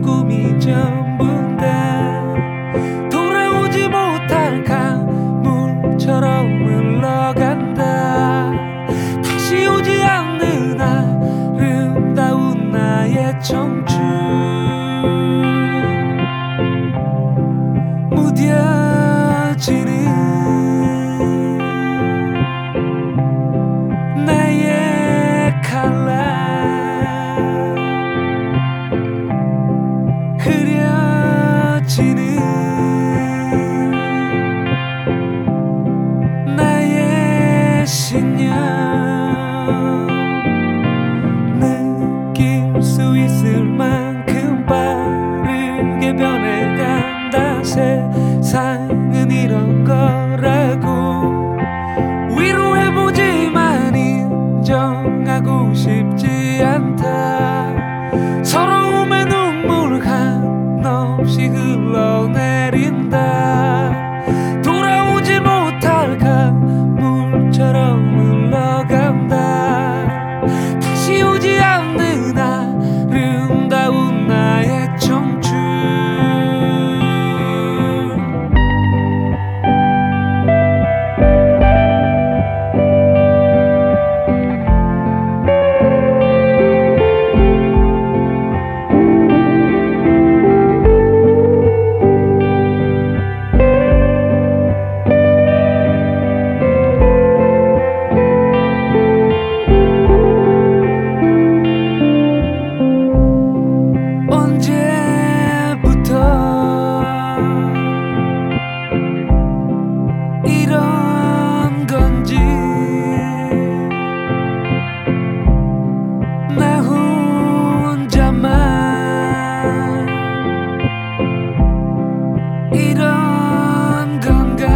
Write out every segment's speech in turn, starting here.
꿈이 전부 다 돌아오지 못할 강물처럼 흘러간다. 다시 오지 않는 아름다운 나의 청춘 무뎌지는 나의 칼라 흐려지는 나의 신념 느낄 수 있을 만큼 빠르게 변해간다. 세상은 이런 거라고 위로해보지만 인정하고 싶지 않다. 서러움의 눈물 한없이 흘러내린다. 돌아오지 못할 강물처럼 흘러간다. 다시 오지 않는 아름다운 나의 청춘 이런 건지 나 혼자만 이런 건가.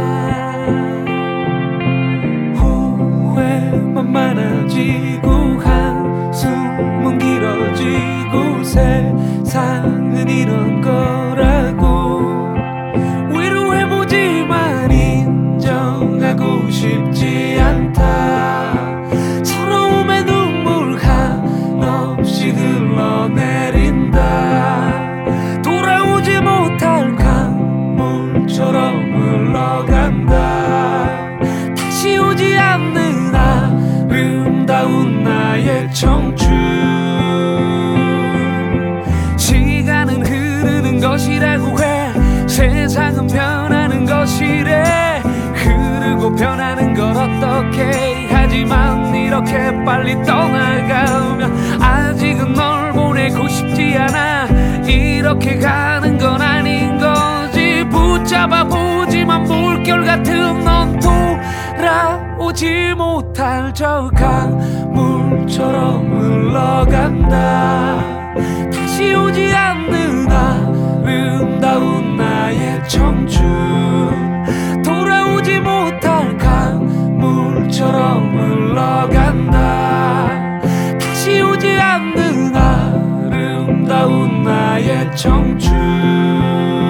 후회만 많아지고 한숨은 길어지고 세상은 이런 거라고 위로해보지만 인정하고 싶지 않다. 서러움의 눈물 한없이 흘러내린다. 돌아오지 못할 강물처럼 흘러간다. 다시 오지 않는 아름다운 나의 청춘 시간은 흐르는 것이라고 해. 세상은 변하는 것이래. 흐르고 변하는 걸 어떻게. 하지만 이렇게 빨리 떠나가면 아직은 널 보내고 싶지 않아. 이렇게 가는 건 아닌 거지. 붙잡아 보지만 물결 같은 넌 돌아오지 못할 저 강물처럼 흘러간다. 다시 오지 않는 아름다운 나의 청춘 돌아오지 못할 강물처럼 흘러간다. 다시 오지 않는 아름다운 나의 청춘